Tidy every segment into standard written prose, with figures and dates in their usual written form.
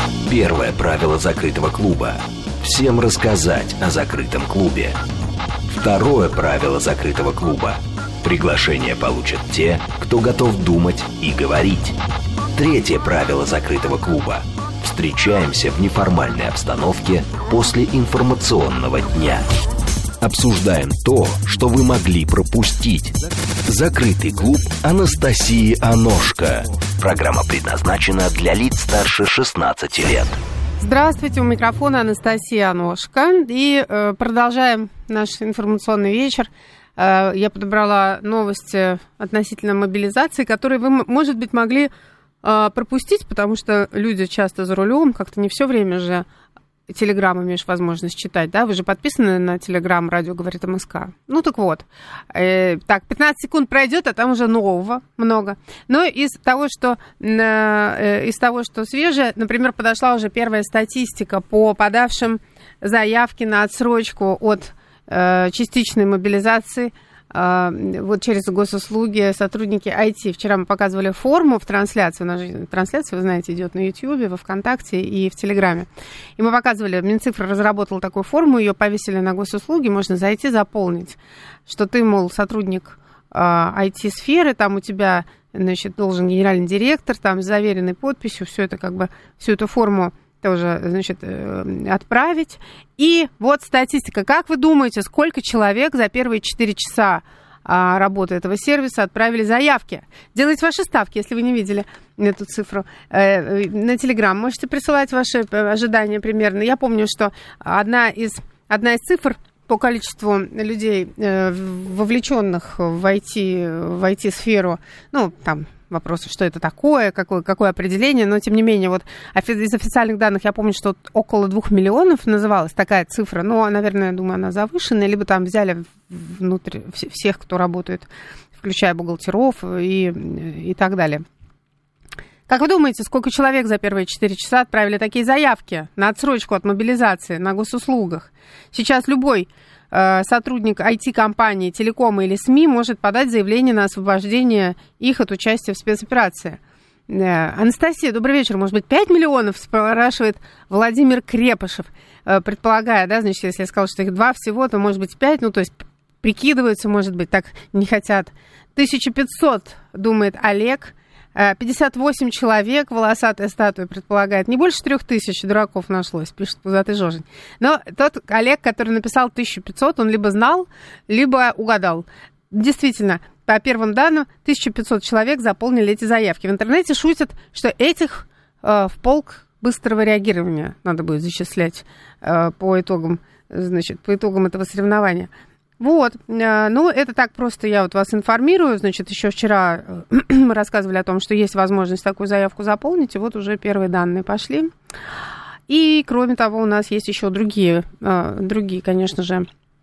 Первое правило закрытого клуба. Всем рассказать о закрытом клубе. Второе правило закрытого клуба. Приглашение получат те, кто готов думать и говорить. Третье правило закрытого клуба. Встречаемся в неформальной обстановке после информационного дня. Обсуждаем то, что вы могли пропустить. Закрытый клуб Анастасии Аношко. Программа предназначена для лиц старше 16 лет. Здравствуйте, у микрофона Анастасия Аношко. И продолжаем наш информационный вечер. Я подобрала новости относительно мобилизации, которые вы, может быть, могли пропустить, потому что люди часто за рулем, как-то не все время же Телеграм имеешь возможность читать, да? Вы же подписаны на Телеграм «Радио говорит МСК». Ну, так вот. Так, 15 секунд пройдет, а там уже нового много. Но из того, что свежее, например, подошла уже первая статистика по подавшим заявки на отсрочку от частичной мобилизации вот через госуслуги сотрудники IT. Вчера мы показывали форму в трансляции. У нас же трансляция, вы знаете, идет на YouTube, во ВКонтакте и в Телеграме. И мы показывали, Минцифра разработала такую форму, ее повесили на госуслуги, можно зайти, заполнить, что ты, мол, сотрудник IT-сферы, там у тебя, значит, должен генеральный директор, там с заверенной подписью, все это как бы, всю эту форму тоже, значит, отправить. И вот статистика. Как вы думаете, сколько человек за первые 4 часа работы этого сервиса отправили заявки? Делайте ваши ставки, если вы не видели эту цифру. На Телеграм можете присылать ваши ожидания примерно. Я помню, что одна из цифр по количеству людей, вовлеченных в IT-сферу, ну, там, вопросы, что это такое, какое определение, но, тем не менее, вот из официальных данных я помню, что около 2 миллионов называлась такая цифра, но, наверное, я думаю, она завышенная, либо там взяли внутрь всех, кто работает, включая бухгалтеров и так далее. Как вы думаете, сколько человек за первые 4 часа отправили такие заявки на отсрочку от мобилизации на госуслугах? Сейчас любой сотрудник IT-компании, телекома или СМИ может подать заявление на освобождение их от участия в спецоперации. Анастасия, добрый вечер. Может быть, 5 миллионов, спрашивает Владимир Крепышев. Предполагая, да, значит, если я сказала, что их 2 всего, то, может быть, 5, ну, то есть прикидываются, может быть, так не хотят. 1500, думает Олег. 58 человек, волосатая статуя предполагает. Не больше 3000 дураков нашлось, пишет пузатый Жожень. Но тот Олег, который написал 1500, он либо знал, либо угадал. Действительно, по первым данным, 1500 человек заполнили эти заявки. В интернете шутят, что этих в полк быстрого реагирования надо будет зачислять по итогам этого соревнования. Вот, ну, это так просто я вот вас информирую, значит, еще вчера мы рассказывали о том, что есть возможность такую заявку заполнить, и вот уже первые данные пошли. И, кроме того, у нас есть еще другие, конечно же,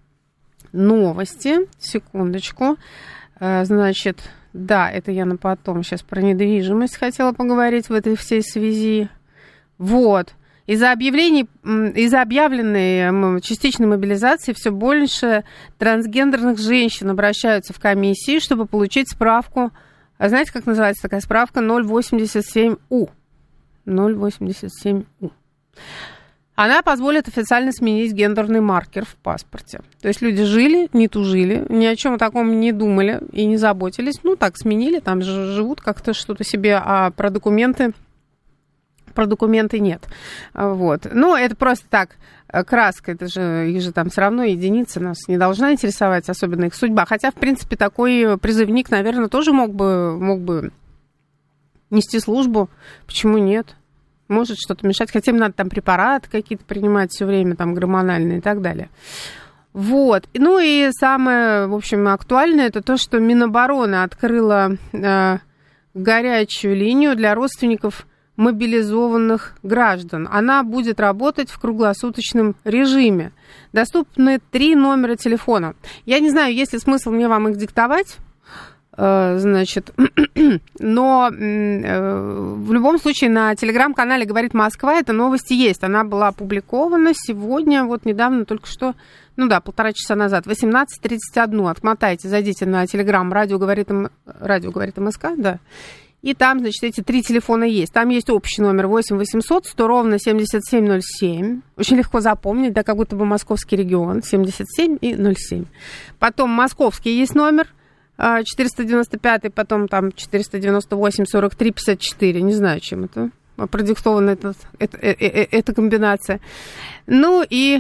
новости. Секундочку. Значит, да, это я на потом сейчас про недвижимость хотела поговорить в этой всей связи. Вот. Из-за объявленной частичной мобилизации все больше трансгендерных женщин обращаются в комиссии, чтобы получить справку. А знаете, как называется такая справка? 087У. 087У. Она позволит официально сменить гендерный маркер в паспорте. То есть люди жили, не тужили, ни о чем таком не думали и не заботились. Ну, так, сменили, там живут как-то что-то себе, а про документы нет. Вот. Ну, это просто так, краска, их же там все равно единицы, нас не должна интересовать, особенно их судьба. Хотя, в принципе, такой призывник, наверное, тоже мог бы нести службу. Почему нет? Может что-то мешать. Хотя им надо там препараты какие-то принимать все время, там, гормональные и так далее. Вот. Ну, и самое, в общем, актуальное, это то, что Минобороны открыла горячую линию для родственников мобилизованных граждан. Она будет работать в круглосуточном режиме. Доступны 3 номера телефона. Я не знаю, есть ли смысл мне вам их диктовать, значит, но в любом случае на телеграм-канале «Говорит Москва» эта новость есть. Она была опубликована сегодня, вот недавно, только что, ну да, 1,5 часа назад, 18:31. Отмотайте, зайдите на телеграм «Радио говорит МСК», да, И там, значит, эти 3 телефона есть. Там есть общий номер 8 800 100 ровно 7707. Очень легко запомнить, да, как будто бы московский регион. 77 и 07. Потом московский есть номер 495, потом там 498 43 54. Не знаю, чем это продиктована эта комбинация. Ну и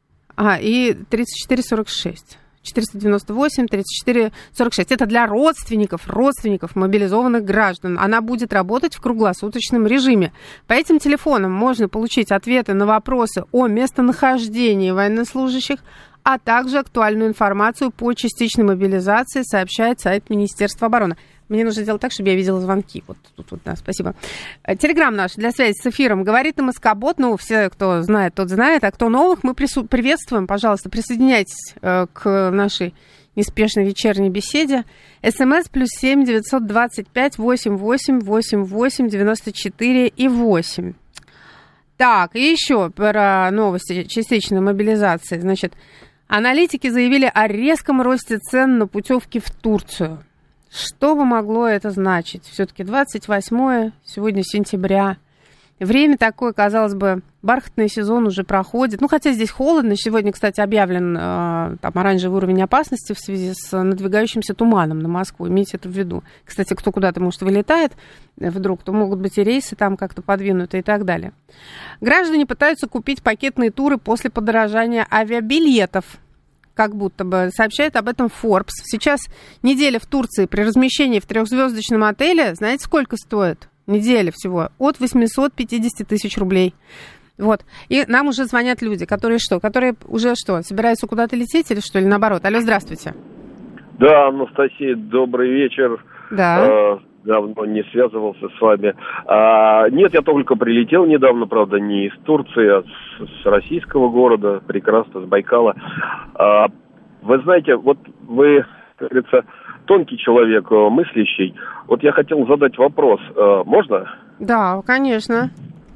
34 46. 498, 34, 46. Это для родственников мобилизованных граждан. Она будет работать в круглосуточном режиме. По этим телефонам можно получить ответы на вопросы о местонахождении военнослужащих, а также актуальную информацию по частичной мобилизации, сообщает сайт Министерства обороны. Мне нужно сделать так, чтобы я видела звонки. Вот тут, да, спасибо. Телеграм наш для связи с эфиром говорит МСК-бот. Ну, все, кто знает, тот знает. А кто новых, мы приветствуем. Пожалуйста, присоединяйтесь к нашей неспешной вечерней беседе. СМС +7 925 88 88 94 и 8. Так, и еще про новости частичной мобилизации. Значит, аналитики заявили о резком росте цен на путевки в Турцию. Что бы могло это значить? Все-таки 28 сегодня сентября. Время такое, казалось бы, бархатный сезон уже проходит. Ну, хотя здесь холодно. Сегодня, кстати, объявлен там оранжевый уровень опасности в связи с надвигающимся туманом на Москву. Имейте это в виду. Кстати, кто куда-то, может, вылетает вдруг, то могут быть и рейсы там как-то подвинуты и так далее. Граждане пытаются купить пакетные туры после подорожания авиабилетов. Как будто бы сообщает об этом Forbes. Сейчас неделя в Турции при размещении в 3-звездочном отеле, знаете, сколько стоит? Неделя всего. От 850 тысяч рублей. Вот. И нам уже звонят люди, которые уже собираются куда-то лететь или что? Или наоборот? Алло, здравствуйте. Да, Анастасия, добрый вечер. Да. Давно не связывался с вами. Нет, я только прилетел недавно, правда, не из Турции, а с российского города, прекрасно, с Байкала. Вы знаете, вот вы, как говорится, тонкий человек, мыслящий. Вот я хотел задать вопрос. Можно? Да, конечно.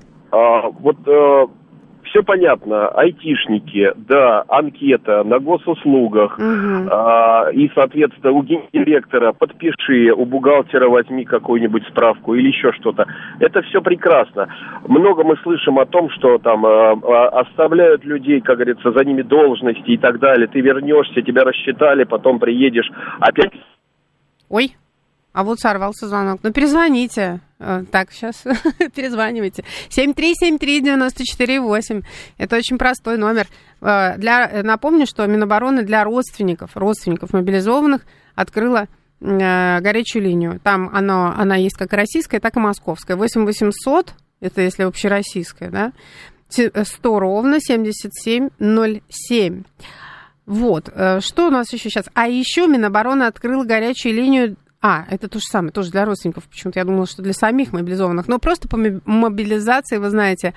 Все понятно, айтишники, да, анкета на госуслугах, и, соответственно, у гендиректора подпиши, у бухгалтера возьми какую-нибудь справку или еще что-то. Это все прекрасно. Много мы слышим о том, что там оставляют людей, как говорится, за ними должности и так далее. Ты вернешься, тебя рассчитали, потом приедешь опять... Ой. А вот сорвался звонок. Ну, перезвоните. Так, сейчас перезванивайте. 7373948. Это очень простой номер. Напомню, что Минобороны для родственников мобилизованных открыла горячую линию. Там она есть как российская, так и московская. 8800, это если общероссийская, да, 100 ровно 7707. Вот. Что у нас еще сейчас? А еще Минобороны открыла горячую линию. Это то же самое, тоже для родственников. Почему-то я думала, что для самих мобилизованных. Но просто по мобилизации, вы знаете,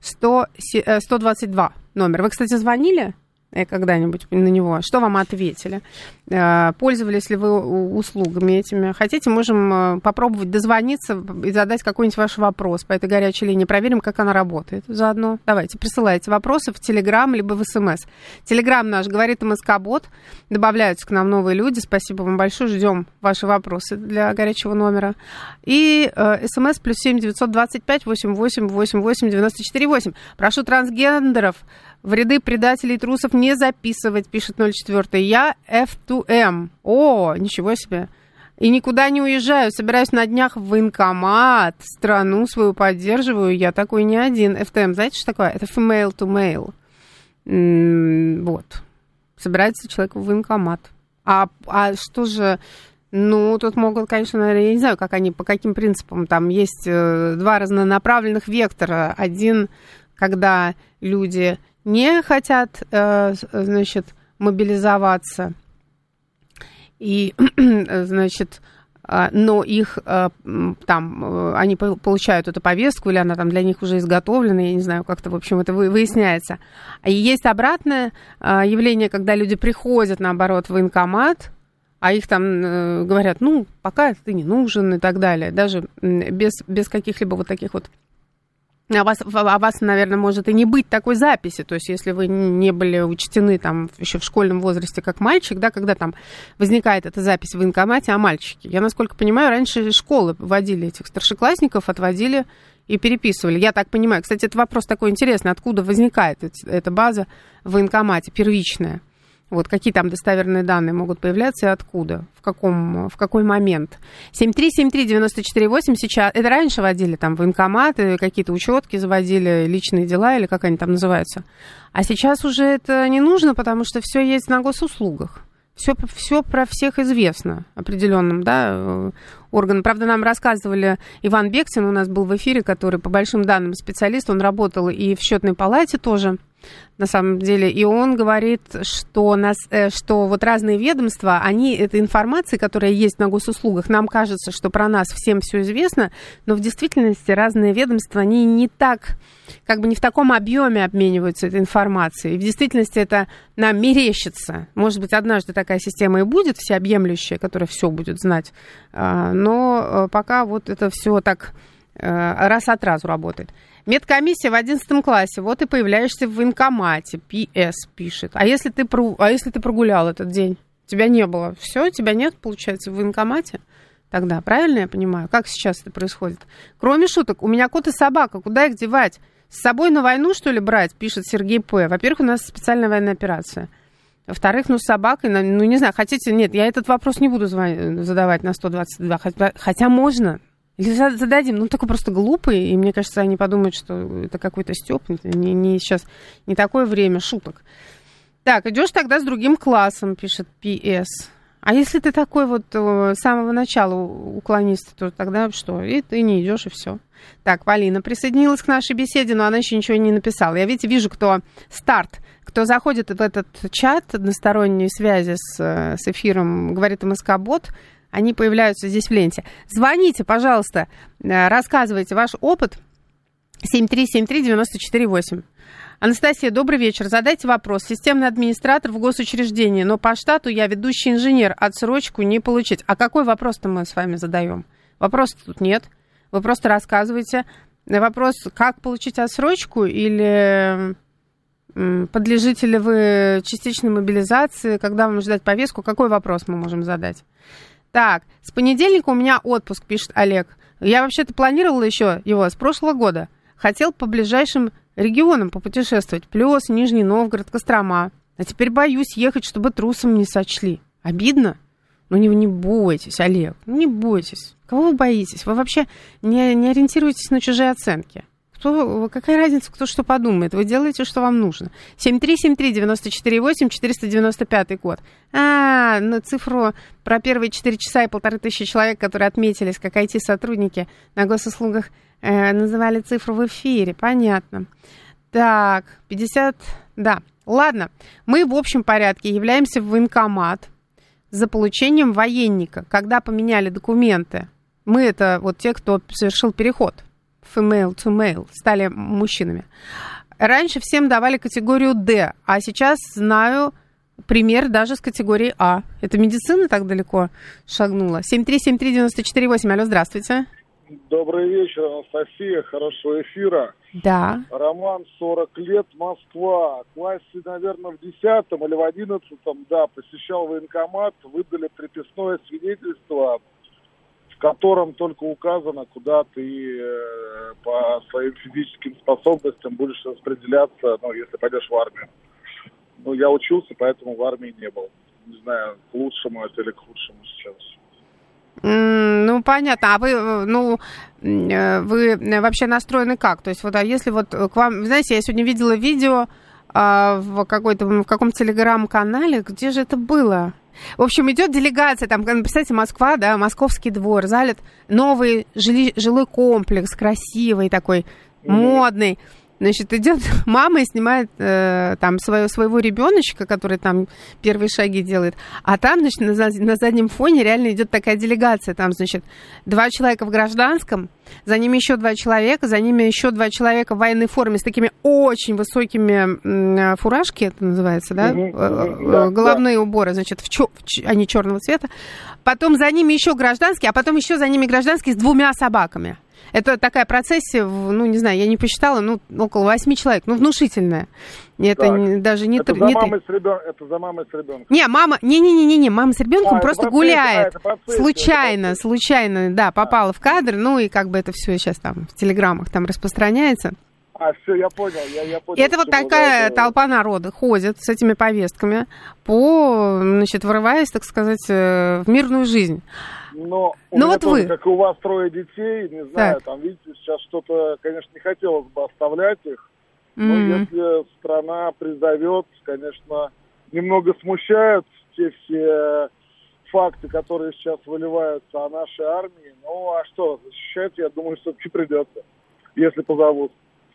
122 номер. Вы, кстати, звонили когда-нибудь на него? Что вам ответили? Пользовались ли вы услугами этими? Хотите, можем попробовать дозвониться и задать какой-нибудь ваш вопрос по этой горячей линии. Проверим, как она работает заодно. Давайте, присылайте вопросы в Телеграм либо в СМС. Телеграм наш говорит МСК-бот. Добавляются к нам новые люди. Спасибо вам большое. Ждем ваши вопросы для горячего номера. И СМС +7 925 88 88 94 8. Прошу трансгендеров в ряды предателей и трусов не записывать, пишет 04. Я F2M. О, ничего себе. И никуда не уезжаю. Собираюсь на днях в военкомат. Страну свою поддерживаю. Я такой не один. FTM, знаете, что такое? Это female to male. Вот. Собирается человек в военкомат. А что же... Ну, тут могут, конечно, наверное, я не знаю, как они, по каким принципам. Там есть два разнонаправленных вектора. Один, когда люди не хотят, значит, мобилизоваться, и, значит, но их там, они получают эту повестку, или она там для них уже изготовлена, я не знаю, как-то, в общем, это выясняется. И есть обратное явление, когда люди приходят, наоборот, в военкомат, а их там говорят, ну, пока ты не нужен и так далее, даже без каких-либо вот таких вот А вас, наверное, может и не быть такой записи. То есть, если вы не были учтены там еще в школьном возрасте как мальчик, да, когда там возникает эта запись в военкомате о мальчике. Я, насколько понимаю, раньше школы вводили этих старшеклассников, отводили и переписывали. Я так понимаю. Кстати, это вопрос такой интересный. Откуда возникает эта база в военкомате, первичная? Вот какие там достоверные данные могут появляться и откуда, в какой момент. 7373948 сейчас, это раньше водили там военкоматы, какие-то учетки заводили, личные дела или как они там называются. А сейчас уже это не нужно, потому что все есть на госуслугах. Все про всех известно определенным, да, органам. Правда, нам рассказывали, Иван Бексин у нас был в эфире, который по большим данным специалист, он работал и в счетной палате тоже, на самом деле, и он говорит, что вот разные ведомства, они, этой информации, которая есть на госуслугах, нам кажется, что про нас всем все известно, но в действительности разные ведомства, они не так, как бы не в таком объеме обмениваются этой информацией. И в действительности это нам мерещится. Может быть, однажды такая система и будет всеобъемлющая, которая все будет знать, но пока вот это все так раз от разу работает. Медкомиссия в 11 классе, вот и появляешься в военкомате, ПС пишет. А если ты прогулял этот день? Тебя не было. Все, тебя нет, получается, в военкомате? Тогда, правильно я понимаю? Как сейчас это происходит? Кроме шуток, у меня кот и собака, куда их девать? С собой на войну, что ли, брать? Пишет Сергей П. Во-первых, у нас специальная военная операция. Во-вторых, с собакой, не знаю, хотите, нет, я этот вопрос не буду задавать на 122, хотя можно. Или зададим, такой просто глупый, и мне кажется, они подумают, что это какой-то стёб, сейчас не такое время шуток. Так, идешь тогда с другим классом, пишет ПС. А если ты такой вот с самого начала уклонист, то тогда что? И ты не идешь, и все. Так, Полина присоединилась к нашей беседе, но она еще ничего не написала. Я, вижу, кто заходит в этот чат односторонней связи с эфиром, говорит МСК-бот, они появляются здесь в ленте. Звоните, пожалуйста, рассказывайте ваш опыт. 7373948. Анастасия, добрый вечер. Задайте вопрос. Системный администратор в госучреждении, но по штату я ведущий инженер. Отсрочку не получить. А какой вопрос-то мы с вами задаем? Вопроса тут нет. Вы просто рассказываете. Вопрос, как получить отсрочку или подлежите ли вы частичной мобилизации, когда вам ждать повестку? Какой вопрос мы можем задать? Так, с понедельника у меня отпуск, пишет Олег. Я вообще-то планировала еще его с прошлого года. Хотел по ближайшим регионам попутешествовать. Плёс, Нижний Новгород, Кострома. А теперь боюсь ехать, чтобы трусом не сочли. Обидно? Не бойтесь, Олег, не бойтесь. Кого вы боитесь? Вы вообще не ориентируетесь на чужие оценки. Какая разница, кто что подумает? Вы делаете, что вам нужно. 7373948, 495 код. На цифру про первые 4 часа и 1500 человек, которые отметились как IT-сотрудники на госуслугах, называли цифру в эфире. Понятно. Так, 50... Да, ладно. Мы в общем порядке являемся в военкомат за получением военника. Когда поменяли документы, мы это вот те, кто совершил переход. Female to male, стали мужчинами. Раньше всем давали категорию D, а сейчас знаю пример даже с категорией А. Это медицина так далеко шагнула. 7373948. Алло, здравствуйте. Добрый вечер, Анастасия. Хорошего эфира. Да. Роман, 40 лет, Москва. В классе, наверное, в 10-м или в 11-м, посещал военкомат, выдали приписное свидетельство, в котором только указано, куда ты по своим физическим способностям будешь распределяться, если пойдешь в армию. Я учился, поэтому в армии не был. Не знаю, к лучшему это или к худшему сейчас. Понятно. А вы вообще настроены как? То есть, если к вам... Знаете, я сегодня видела видео в каком-то телеграм-канале, где же это было? В общем, идет делегация, представьте, Москва, да, Московский двор, залит новый жилой комплекс, красивый такой, модный. Значит, идет мама и снимает своего ребеночка, который там первые шаги делает. А там, значит, на заднем фоне реально идет такая делегация. Там, значит, 2 человека в гражданском, за ними еще 2 человека, за ними еще 2 человека в военной форме с такими очень высокими фуражки, это называется, да? Головные уборы, значит, они черного цвета. Потом за ними еще гражданские, а потом еще за ними гражданские с 2 собаками. Это такая процессия, ну, не знаю, я не посчитала, ну, около 8 человек, ну, внушительная. Это даже не... Это за мамой с ребенком. Не, мама с ребенком просто гуляет. Случайно, да, попала в кадр, ну, и как бы это все сейчас там в телеграммах там распространяется. Все, я понял. Это вот такая толпа народа ходит с этими повестками, вырываясь, так сказать, в мирную жизнь. Но вот тоже, как и у вас 3 детей, не знаю, там, видите, сейчас что-то, конечно, не хотелось бы оставлять их, но если страна призовет, конечно, немного смущают те все факты, которые сейчас выливаются о нашей армии. Ну, а что, защищать, я думаю, все-таки придется, если позовут.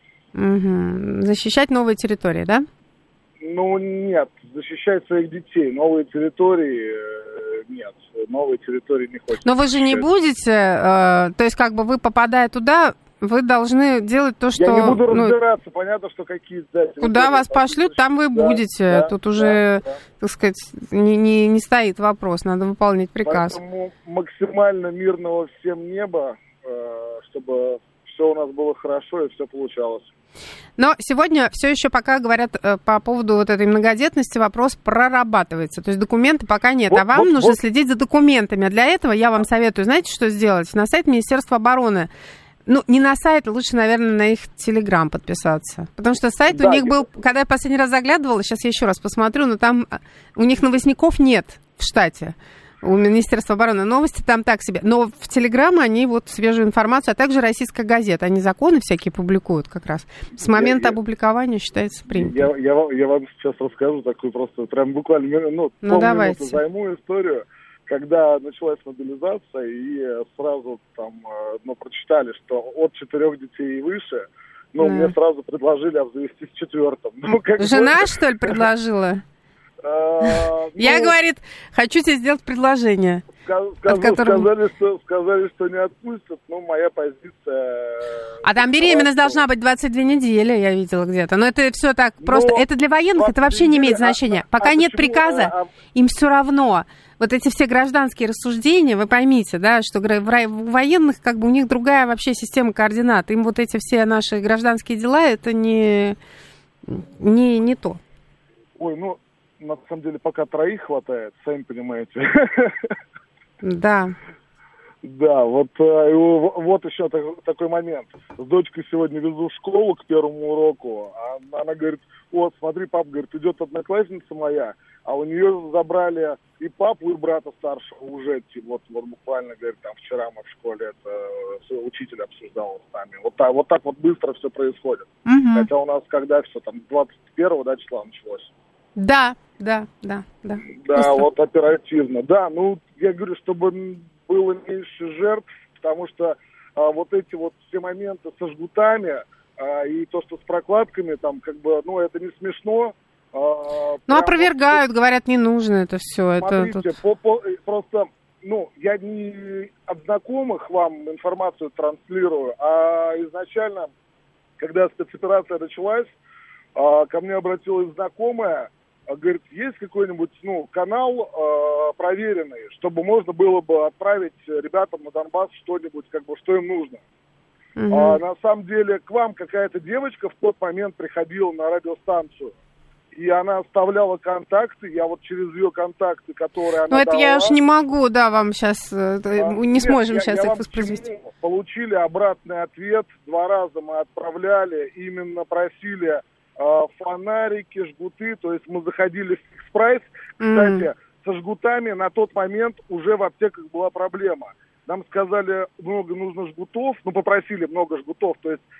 Защищать новые территории, да? Ну, нет, защищать своих детей. Новые территории нет, новые территории не хочется. Но вы же не будете, то есть как бы вы, попадая туда, вы должны делать то, что... Я не буду разбираться, понятно, что какие-то... Куда вас пошлют, там вы будете. Тут уже, так сказать, не стоит вопрос, надо выполнять приказ. Поэтому максимально мирного всем неба, чтобы все у нас было хорошо и все получалось. Но сегодня все еще пока говорят по поводу вот этой многодетности, вопрос прорабатывается. То есть документы пока нет, а вам нужно следить за документами. А для этого я вам советую, знаете, что сделать? На сайт Министерства обороны. Ну, не на сайт, лучше, наверное, на их Телеграм подписаться. Потому что сайт у них был, когда я последний раз заглядывала, сейчас я еще раз посмотрю, но там у них новостников нет в штате. У Министерства обороны новости там так себе. Но в Телеграм они вот свежую информацию, а также «Российская газета». Они законы всякие публикуют как раз. С момента опубликования считается принятым. Я вам сейчас расскажу такую просто, прям буквально полминуты займу историю. Когда началась мобилизация, и сразу там, прочитали, что от 4 детей и выше, мне сразу предложили обзавестись 4-м. Жена, что ли, предложила? Я, говорит, хочу тебе сделать предложение. Сказали, что не отпустят, но моя позиция... А там беременность должна быть 22 недели, я видела где-то. Но это все так просто. Это для военных, это вообще не имеет значения. Пока нет приказа, им все равно. Вот эти все гражданские рассуждения, вы поймите, да, что у военных, как бы, у них другая вообще система координат. Им вот эти все наши гражданские дела, это не то. Ой, на самом деле, пока 3 хватает, сами понимаете. Да. Да, вот еще такой момент. С дочкой сегодня везу в школу к первому уроку. Она говорит, вот, смотри, папа, говорит, идет одноклассница моя, а у нее забрали и папу, и брата старшего уже, вот буквально, говорит, там вчера мы в школе это учитель обсуждал с нами. Вот так быстро все происходит. Хотя у нас когда все там 21 числа началось. Да. Да, вот оперативно. Да, я говорю, чтобы было меньше жертв, потому что вот эти вот все моменты со жгутами и то, что с прокладками, там, как бы, это не смешно. Опровергают, говорят, не нужно это все. Смотрите, просто, я не от знакомых вам информацию транслирую, а изначально, когда спецоперация началась, ко мне обратилась знакомая, говорит, есть какой-нибудь, канал проверенный, чтобы можно было бы отправить ребятам на Донбасс что-нибудь, как бы, что им нужно. На самом деле, к вам какая-то девочка в тот момент приходила на радиостанцию, и она оставляла контакты, я вот через ее контакты, которые она это дала... я уж не могу, вам сейчас, не сможем сейчас их воспроизвести. Получили обратный ответ, 2 раза мы отправляли, именно просили... фонарики, жгуты, то есть мы заходили в фикс-прайс. Кстати, со жгутами на тот момент уже в аптеках была проблема. Нам сказали, много нужно жгутов, попросили много жгутов, то есть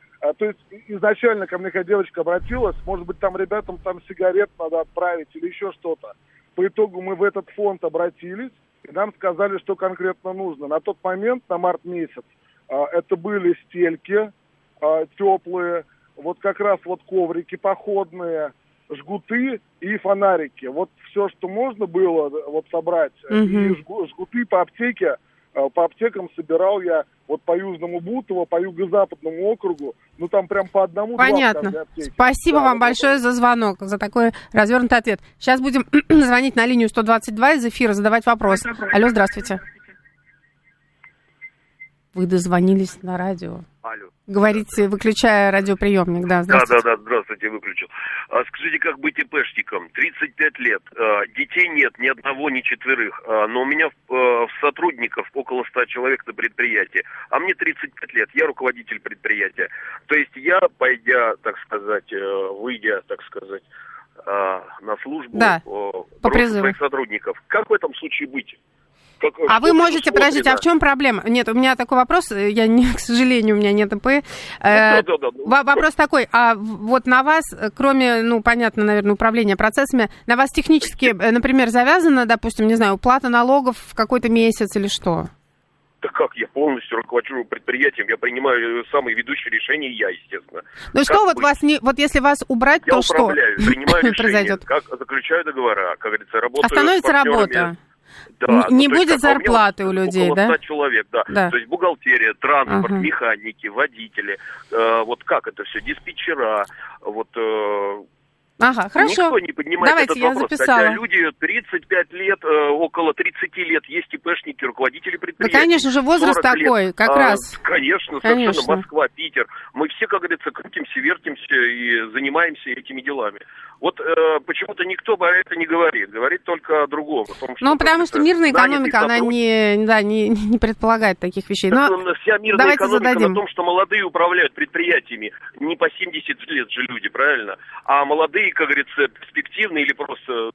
изначально ко мне девочка обратилась, может быть, там ребятам сигарет надо отправить или еще что-то. По итогу мы в этот фонд обратились, и нам сказали, что конкретно нужно. На тот момент, на март месяц, это были стельки теплые, вот как раз коврики походные, жгуты и фонарики. Вот все, что можно было собрать. И жгуты по аптекам собирал я по Южному Бутово, по Юго-Западному округу. Там прям по одному. Понятно. Спасибо вам большое за звонок, за такой развернутый ответ. Сейчас будем звонить на линию 122 из эфира, задавать вопрос. Алло, здравствуйте. Вы дозвонились на радио. Алло. Говорите, выключая радиоприемник, да, здравствуйте. Да, здравствуйте, выключил. Скажите, как быть ИПшником? 35 лет, детей нет, ни одного, ни четверых, но у меня сотрудников около 100 человек на предприятии, а мне 35 лет, я руководитель предприятия. То есть я, пойдя, так сказать, выйдя, так сказать, на службу, да, по призыву своих сотрудников, как в этом случае быть? А вы можете, подождите, а в чем проблема? Нет, у меня такой вопрос, к сожалению, у меня нет ИП. Вопрос такой, а вот на вас, кроме, понятно, наверное, управления процессами, на вас технически, например, завязана, допустим, не знаю, уплата налогов в какой-то месяц или что? Да как, я полностью руковожу предприятием, я принимаю самые ведущие решения, естественно. Ну что вот вас не, вот если вас убрать, то что? Я управляю, принимаю решения, как заключаю договора, как говорится, работаю с партнерами. Остановится работа. Да, не будет зарплаты у людей, около 100 человек, да. То есть бухгалтерия, транспорт, механики, водители, вот как это все, диспетчера, вот... Ага, хорошо. Никто не поднимает Давайте, этот вопрос. Записала. Хотя люди 35 лет, около 30 лет есть ИПшники, руководители предприятий. Да, конечно же, возраст такой, лет. как раз. Конечно, совершенно. Москва, Питер. Мы все, как говорится, крутимся, вертимся и занимаемся этими делами. Вот почему-то никто про это не говорит. Говорит только о другом. О том, что потому что мирная экономика, она не предполагает таких вещей. Но вся мирная экономика на том, что молодые управляют предприятиями. Не по 70 лет же люди, правильно? А молодые, как говорится, перспективные или просто,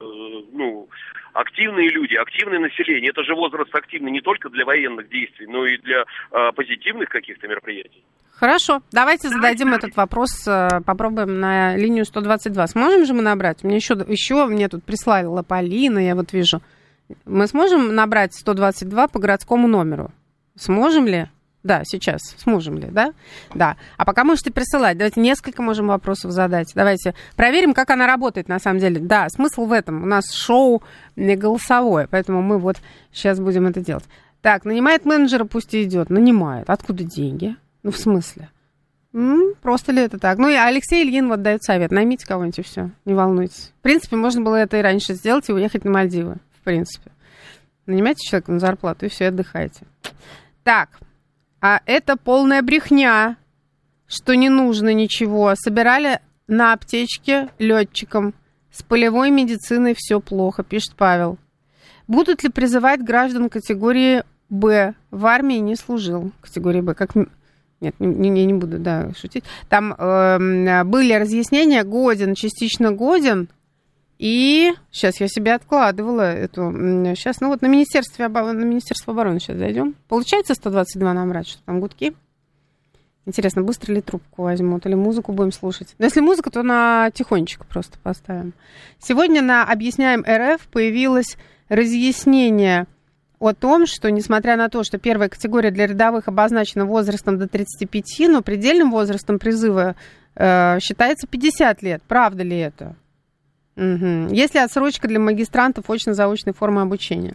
активные люди, активное население. Это же возраст активный не только для военных действий, но и для позитивных каких-то мероприятий. Хорошо, давайте зададим этот вопрос, попробуем на линию 122. Сможем же мы набрать? Мне еще мне тут прислала Полина, я вот вижу. Мы сможем набрать 122 по городскому номеру? Сможем ли? Да, сейчас. Сможем ли, да? Да. А пока можете присылать. Давайте несколько можем вопросов задать. Давайте проверим, как она работает на самом деле. Да, смысл в этом. У нас шоу голосовое, поэтому мы вот сейчас будем это делать. Так, нанимает менеджера, пусть и идет. Нанимает. Откуда деньги? В смысле? Просто ли это так? И Алексей Ильин вот дает совет. Наймите кого-нибудь и все. Не волнуйтесь. В принципе, можно было это и раньше сделать и уехать на Мальдивы. В принципе. Нанимайте человека на зарплату и все, отдыхайте. Так. А это полная брехня, что не нужно ничего. Собирали на аптечке летчикам. С полевой медициной все плохо, пишет Павел. Будут ли призывать граждан категории Б? В армии не служил. Категории Б. Нет, не буду, шутить. Там были разъяснения, годен, частично годен. И сейчас я себе откладывала эту. Сейчас, на Министерство обороны сейчас зайдем. Получается 122 набрать, что там гудки? Интересно, быстро ли трубку возьмут или музыку будем слушать? Но если музыка, то на тихонечко просто поставим. Сегодня на «Объясняем РФ» появилось разъяснение о том, что, несмотря на то, что первая категория для рядовых обозначена возрастом до 35, но предельным возрастом призыва считается 50 лет. Правда ли это? Угу. Есть ли отсрочка для магистрантов очно-заочной формы обучения?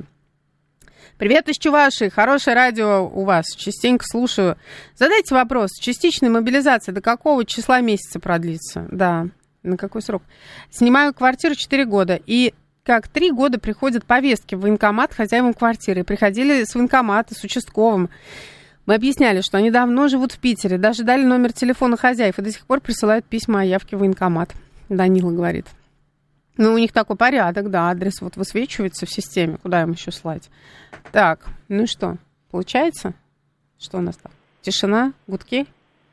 Привет из Чувашии. Хорошее радио у вас. Частенько слушаю. Задайте вопрос. Частичная мобилизация до какого числа месяца продлится? Да. На какой срок? Снимаю квартиру 4 года. И как 3 года приходят повестки в военкомат хозяевам квартиры. Приходили с военкомата, с участковым. Мы объясняли, что они давно живут в Питере. Даже дали номер телефона хозяев. И до сих пор присылают письма о явке в военкомат. Данила говорит. У них такой порядок, да, адрес вот высвечивается в системе, куда им еще слать. Так, что, получается? Что у нас там? Тишина, гудки?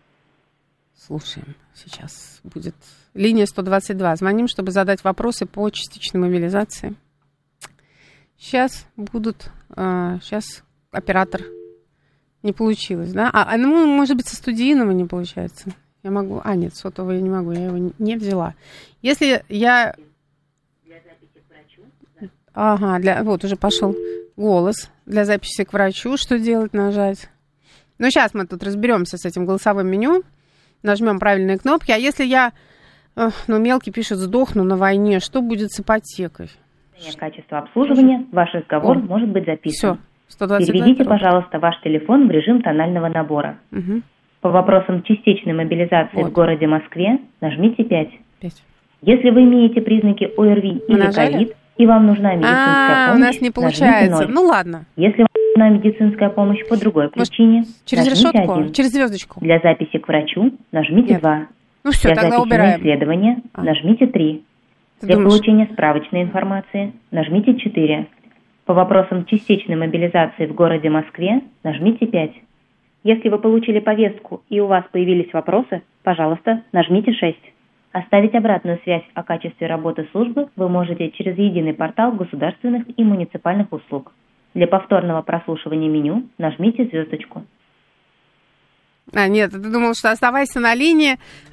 Слушаем, сейчас будет линия 122. Звоним, чтобы задать вопросы по частичной мобилизации. Сейчас будут, сейчас оператор не получилось, да? Может быть, со студийного не получается. Я могу, нет, сотового я не могу, я его не взяла. Если я... Ага, вот уже пошел голос для записи к врачу. Что делать, нажать? Сейчас мы тут разберемся с этим голосовым меню. Нажмем правильные кнопки. А если я, мелкий пишет, сдохну на войне, что будет с ипотекой? Качество обслуживания. Ваш разговор может быть записан. Все, 122. Переведите, пожалуйста, ваш телефон в режим тонального набора. Угу. По вопросам частичной мобилизации в городе Москве нажмите 5. 5. Если вы имеете признаки ОРВИ или ковид, и вам нужна медицинская помощь, у нас не получается. нажмите 0. Ладно. Если На медицинская помощь по другой причине. Через нажмите решетку? 1. Через звездочку? Для записи к врачу нажмите 2. Ну все, Для тогда записи убираем. на исследование нажмите 3. Ты Для думаешь? получения справочной информации нажмите 4. По вопросам частичной мобилизации в городе Москве нажмите 5. Если вы получили повестку и у вас появились вопросы, пожалуйста, нажмите 6. Оставить обратную связь о качестве работы службы вы можете через единый портал государственных и муниципальных услуг. Для повторного прослушивания меню нажмите звездочку. Нет, ты думал, что оставайтесь на линии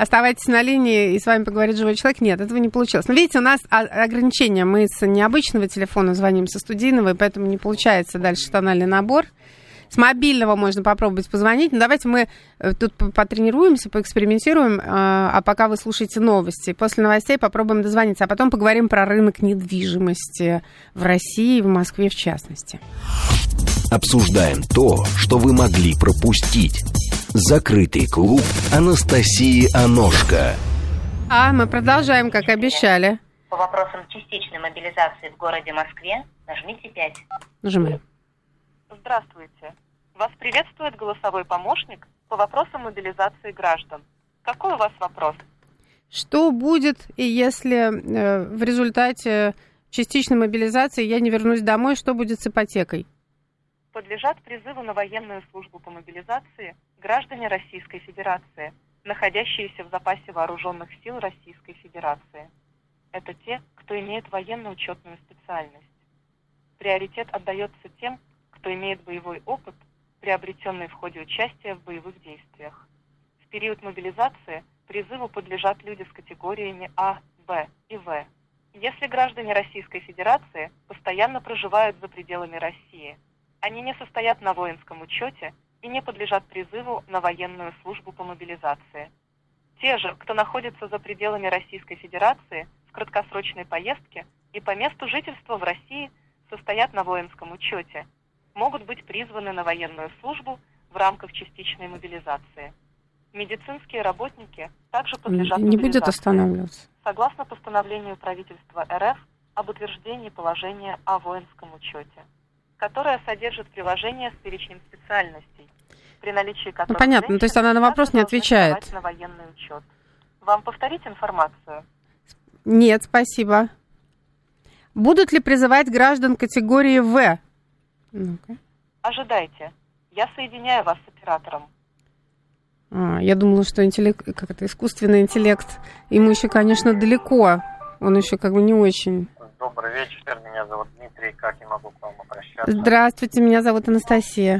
и с вами поговорит живой человек. Нет, этого не получилось. Но видите, у нас ограничения. Мы с необычного телефона звоним, со студийного, и поэтому не получается дальше тональный набор. С мобильного можно попробовать позвонить. Но давайте мы тут потренируемся, поэкспериментируем, а пока вы слушаете новости. После новостей попробуем дозвониться, а потом поговорим про рынок недвижимости в России, в Москве в частности. Обсуждаем то, что вы могли пропустить. Закрытый клуб Анастасии Аношко. Мы продолжаем, как обещали. По вопросам частичной мобилизации в городе Москве нажмите 5. Нажимаем. Здравствуйте. Вас приветствует голосовой помощник по вопросам мобилизации граждан. Какой у вас вопрос? Что будет, если в результате частичной мобилизации я не вернусь домой, что будет с ипотекой? Подлежат призыву на военную службу по мобилизации граждане Российской Федерации, находящиеся в запасе вооруженных сил Российской Федерации. Это те, кто имеет военно-учетную специальность. Приоритет отдается тем, кто имеет боевой опыт, приобретенный в ходе участия в боевых действиях. В период мобилизации призыву подлежат люди с категориями А, Б и В. Если граждане Российской Федерации постоянно проживают за пределами России, они не состоят на воинском учете и не подлежат призыву на военную службу по мобилизации. Те же, кто находится за пределами Российской Федерации в краткосрочной поездке и по месту жительства в России состоят на воинском учете, могут быть призваны на военную службу в рамках частичной мобилизации. Медицинские работники также подлежат не мобилизации. будет останавливаться. Согласно постановлению правительства РФ об утверждении положения о воинском учете, которое содержит приложение с перечнем специальностей, при наличии которых понятно, то есть она на вопрос не отвечает. На военный учет. Вам повторить информацию? Нет, спасибо. Будут ли призывать граждан категории В? Ну-ка. Ожидайте. Я соединяю вас с оператором. Я думала, что искусственный интеллект, ему еще, конечно, далеко. Он еще как бы не очень. Добрый вечер, меня зовут Дмитрий, как я могу к вам обращаться? Здравствуйте, меня зовут Анастасия.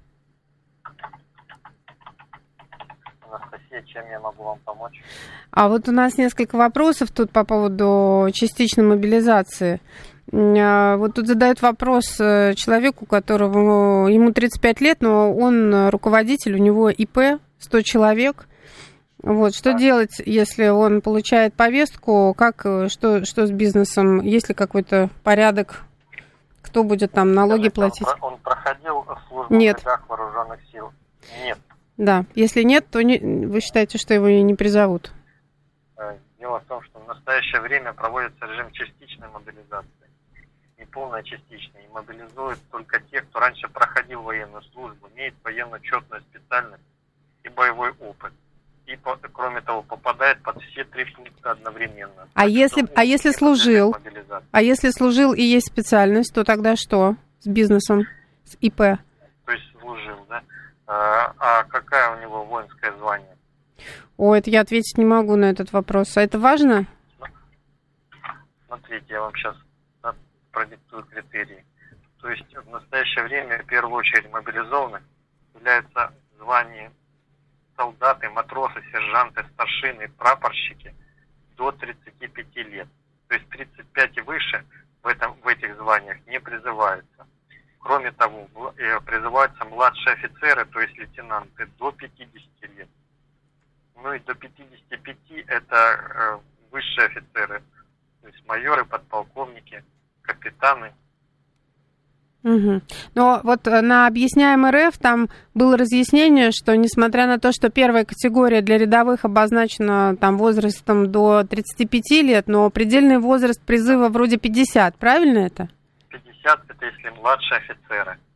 Анастасия, чем я могу вам помочь? А вот у нас несколько вопросов тут по поводу частичной мобилизации. Вот тут задают вопрос человеку, которому ему 35 лет, но он руководитель, у него ИП, 100 человек. Вот, что делать, если он получает повестку, что с бизнесом, есть ли какой-то порядок, кто будет там налоги платить? Он проходил службу Нет. в рядах вооруженных сил? Нет. Да, если нет, то вы считаете, что его не призовут? Дело в том, что в настоящее время проводится режим частичной мобилизации. Не полная частичная. И мобилизуют только тех, кто раньше проходил военную службу, имеет военно-учетную специальность и боевой опыт. И, кроме того, попадает под все 3 пункта одновременно. А если служил и есть специальность, то тогда что с бизнесом, с ИП? То есть служил, да? А какое у него воинское звание? Это я ответить не могу на этот вопрос. А это важно? Смотрите, я вам сейчас продиктую критерии. То есть в настоящее время в первую очередь мобилизованных являются звания солдаты, матросы, сержанты, старшины, прапорщики до 35 лет. То есть 35 и выше в этих званиях не призываются. Кроме того, призываются младшие офицеры, то есть лейтенанты, до 50 лет. Ну и до 55 это высшие офицеры, то есть майоры, подполковники, капитаны. Угу. Но вот на «Объясняем РФ» там было разъяснение, что несмотря на то, что первая категория для рядовых обозначена там возрастом до 35 лет, но предельный возраст призыва вроде 50, правильно это? 50 это если младшие офицеры.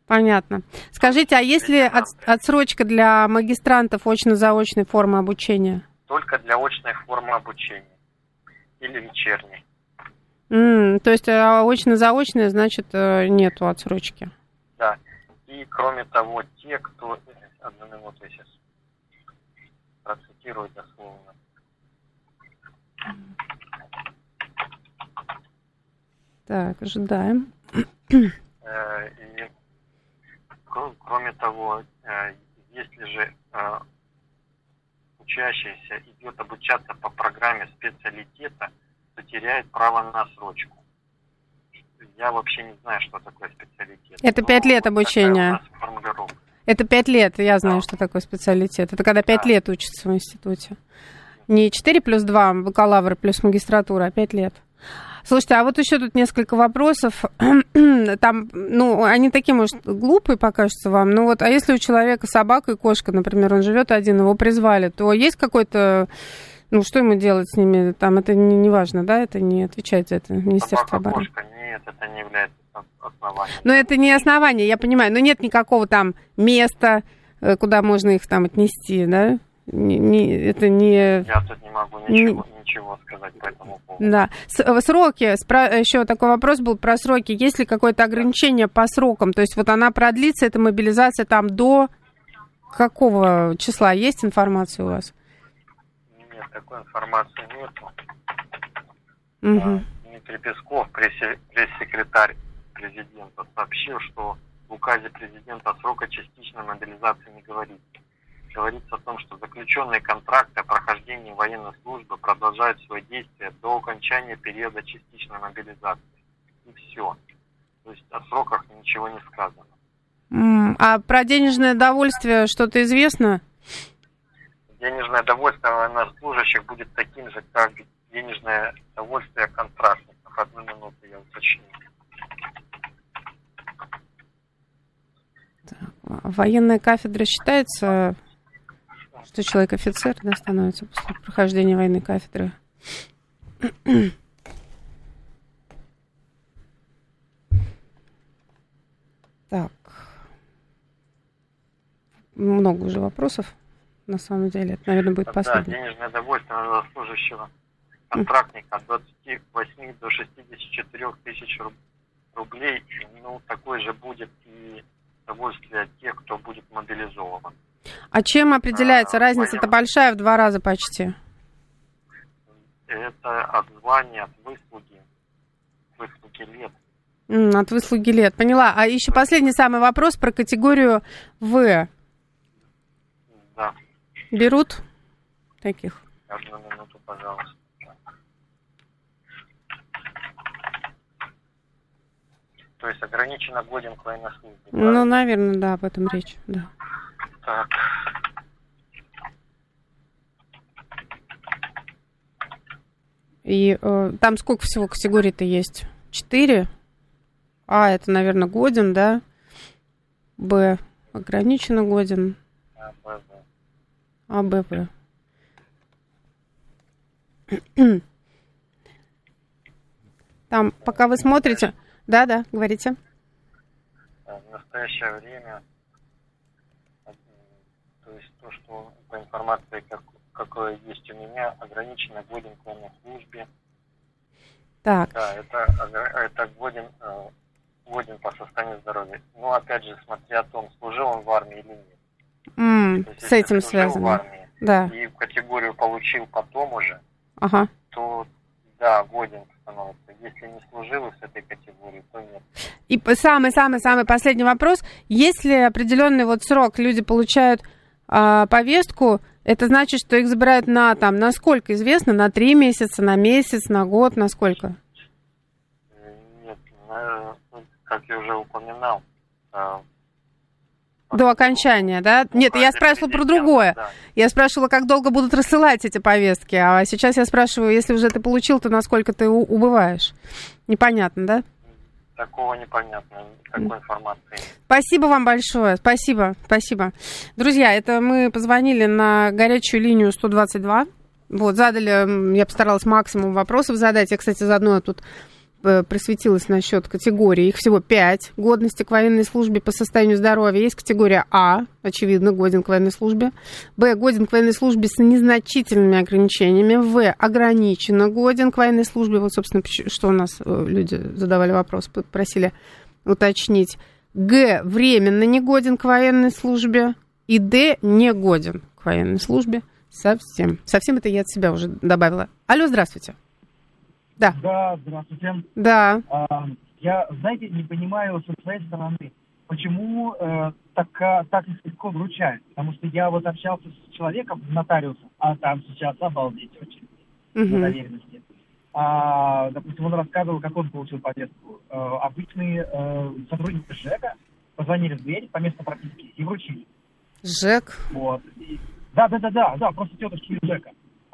Понятно. Скажите, а есть ли отсрочка для магистрантов очно-заочной формы обучения? Только для очной формы обучения или вечерней. То есть очно-заочная, значит, нету отсрочки? Да. И кроме того, те, кто... Одну минуту я сейчас процитирую дословно. Так, ожидаем. И кроме того, если же учащийся идет обучаться по программе специалитета, то теряет право на отсрочку. Я вообще не знаю, что такое специалитет. Это 5 лет обучения. Это 5 лет, я знаю, что такое специалитет. Это когда 5 лет учатся в институте. Не 4 плюс 2 бакалавра плюс магистратура, а 5 лет. Слушайте, а вот еще тут несколько вопросов. Там, они такие, может, глупые покажутся вам. Ну вот, а если у человека собака и кошка, например, он живет один, его призвали, то есть какой-то... что ему делать с ними? Там это не важно, да? Это не отвечает за это Министерство обороны. Кошка, нет, это не является основанием. Но это не основание, я понимаю. Но нет никакого там места, куда можно их там отнести, да? Это не... Я тут не могу ничего сказать по этому поводу. Да. Сроки. Еще такой вопрос был про сроки. Есть ли какое-то ограничение по срокам? То есть вот она продлится, эта мобилизация там до какого числа? Есть информация у вас? Нет, такой информации нету. Дмитрий Песков, пресс-секретарь президента, сообщил, что в указе президента срока частичной мобилизации не говорится. Говорится о том, что заключенные контракты о прохождении военной службы продолжают свое действие до окончания периода частичной мобилизации. И все. То есть о сроках ничего не сказано. А про денежное довольствие что-то известно? Денежное довольствие военнослужащих будет таким же, как денежное довольствие контрактников. Одну минуту я уточню. Военная кафедра считается, что человек офицер, да, становится после прохождения военной кафедры? Так. Много уже вопросов, на самом деле. Это, наверное, будет последний. Да, денежное довольствие военнослужащего контрактника от 28 до 64 тысяч рублей. Такой же будет и довольствие тех, кто будет мобилизован. А чем определяется? Разница-то большая, в 2 раза почти. Это от звания, от выслуги лет. От выслуги лет, поняла. А еще последний самый вопрос про категорию В. Да. Берут таких? Одну минуту, пожалуйста. То есть ограниченно годен к военной службе. Наверное, да, об этом речь, да. Так. И там сколько всего категорий-то есть? 4? А, это, наверное, годен, да? Б, ограниченно годен. А, Б, В. Там, пока вы смотрите... Да, говорите. В настоящее время, то есть то, что по информации, какое есть у меня, ограничено годен к военной службе. Так. Да, это годен по состоянию здоровья. Но опять же, смотря о том, служил он в армии или нет. Есть, с этим связано. В армии, да. И категорию получил потом уже, то да, годен становится. Если не служил с этой категории, то нет. И самый последний вопрос. Если определенный срок люди получают повестку, это значит, что их забирают на сколько известно? На 3 месяца, на месяц, на год, на сколько? Нет, как я уже упоминал. До окончания, да? Нет, я спрашивала про другое. Да. Я спрашивала, как долго будут рассылать эти повестки. А сейчас я спрашиваю, если уже ты получил, то насколько ты убываешь? Непонятно, да? Такого непонятно, никакой информации. Спасибо вам большое, спасибо. Друзья, это мы позвонили на горячую линию 122. Задали, я постаралась максимум вопросов задать. Я, кстати, заодно тут просветилась насчет категории. Их всего 5 годности к военной службе по состоянию здоровья. Есть категория А, очевидно, годен к военной службе. Б, годен к военной службе с незначительными ограничениями. В, ограниченно годен к военной службе. Вот, собственно, что у нас люди задавали вопрос, просили уточнить. Г, временно не годен к военной службе. И Д, не годен к военной службе совсем. Совсем это я от себя уже добавила. Алло, здравствуйте. Да. Да, здравствуйте. Да. Я, знаете, не понимаю со своей стороны, почему так легко вручают. Потому что я вот общался с человеком, нотариусом, а там сейчас обалдеть очень на доверенности. Допустим, он рассказывал, как он получил повестку. Обычные сотрудники ЖЭКа позвонили в дверь по месту прописки и вручили. ЖЭК? Вот. Да, просто тетушки из ЖЭКа.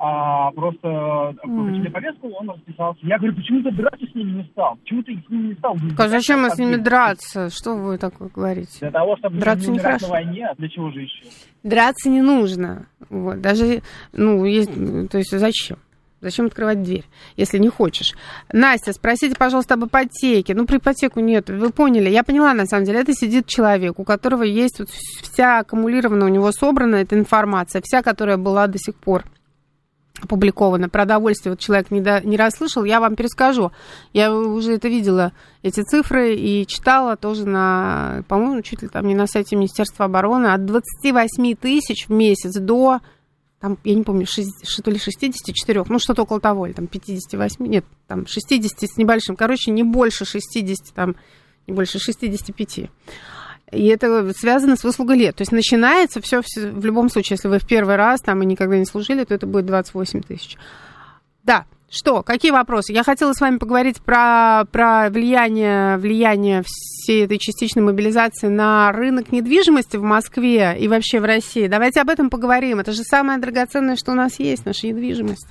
Просто получили повестку, он расписался. Я говорю, почему ты драться с ними не стал? Почему ты с ними не стал? А зачем мы с ними драться? Что вы такое говорите? Для того, чтобы драться не умирать на войне, а для чего же еще? Драться не нужно. Вот. Даже, то есть зачем? Зачем открывать дверь, если не хочешь? Настя, спросите, пожалуйста, об ипотеке. Про ипотеку нет, вы поняли. Я поняла, на самом деле, это сидит человек, у которого есть вот вся аккумулированная, у него собрана эта информация, вся, которая была до сих пор опубликовано. Про довольствие вот человек не расслышал, я вам перескажу. Я уже это видела, эти цифры, и читала тоже по-моему, чуть ли там не на сайте Министерства обороны, от 28 тысяч в месяц до, там, я не помню, что ли 64, что-то около того, или там 58, нет, там 60 с небольшим, не больше 60, там, не больше 65. И это связано с выслугой лет. То есть начинается все в любом случае, если вы в первый раз там и никогда не служили, то это будет 28 тысяч. Да, что, какие вопросы? Я хотела с вами поговорить про влияние всей этой частичной мобилизации на рынок недвижимости в Москве и вообще в России. Давайте об этом поговорим. Это же самое драгоценное, что у нас есть, наша недвижимость.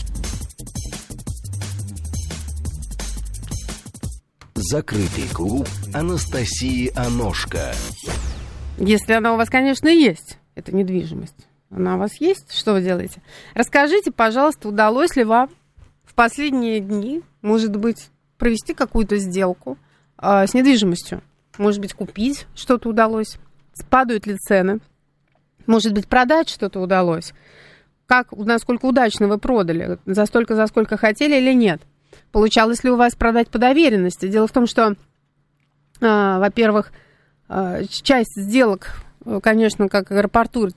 Закрытый клуб Анастасии Аношко. Если она у вас, конечно, есть, эта недвижимость. Она у вас есть? Что вы делаете? Расскажите, пожалуйста, удалось ли вам в последние дни, может быть, провести какую-то сделку с недвижимостью? Может быть, купить что-то удалось? Падают ли цены? Может быть, продать что-то удалось? Насколько удачно вы продали? За сколько хотели или нет? Получалось ли у вас продать по доверенности? Дело в том, что, во-первых, часть сделок, конечно, как рапортуют